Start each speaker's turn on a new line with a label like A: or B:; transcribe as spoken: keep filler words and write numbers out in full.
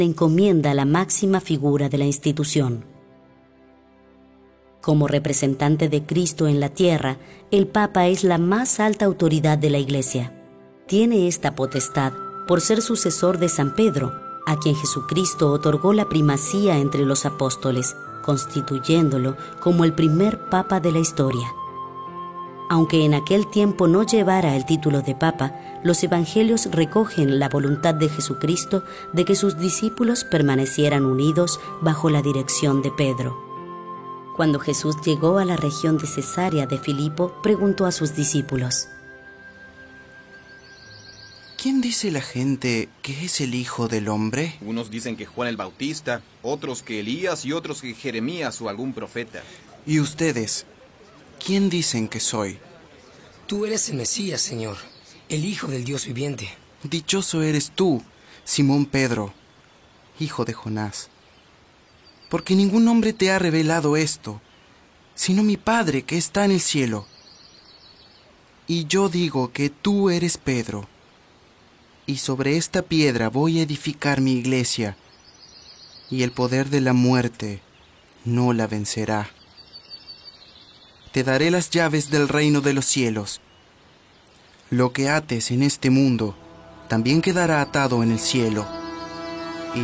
A: encomienda la máxima figura de la institución. Como representante de Cristo en la tierra, el Papa es la más alta autoridad de la Iglesia. Tiene esta potestad por ser sucesor de San Pedro, a quien Jesucristo otorgó la primacía entre los apóstoles, constituyéndolo como el primer Papa de la historia. Aunque en aquel tiempo no llevara el título de Papa, los evangelios recogen la voluntad de Jesucristo de que sus discípulos permanecieran unidos bajo la dirección de Pedro. Cuando Jesús llegó a la región de Cesarea de Filipo, preguntó a sus discípulos:
B: ¿Quién dice la gente que es el Hijo del Hombre?
C: Unos dicen que Juan el Bautista, otros que Elías y otros que Jeremías o algún profeta.
B: ¿Y ustedes? ¿Quién dicen que soy?
D: Tú eres el Mesías, Señor, el Hijo del Dios viviente.
B: Dichoso eres tú, Simón Pedro, hijo de Jonás, porque ningún hombre te ha revelado esto, sino mi Padre que está en el cielo. Y yo digo que tú eres Pedro, y sobre esta piedra voy a edificar mi iglesia, y el poder de la muerte no la vencerá. Te daré las llaves del reino de los cielos. Lo que ates en este mundo también quedará atado en el cielo,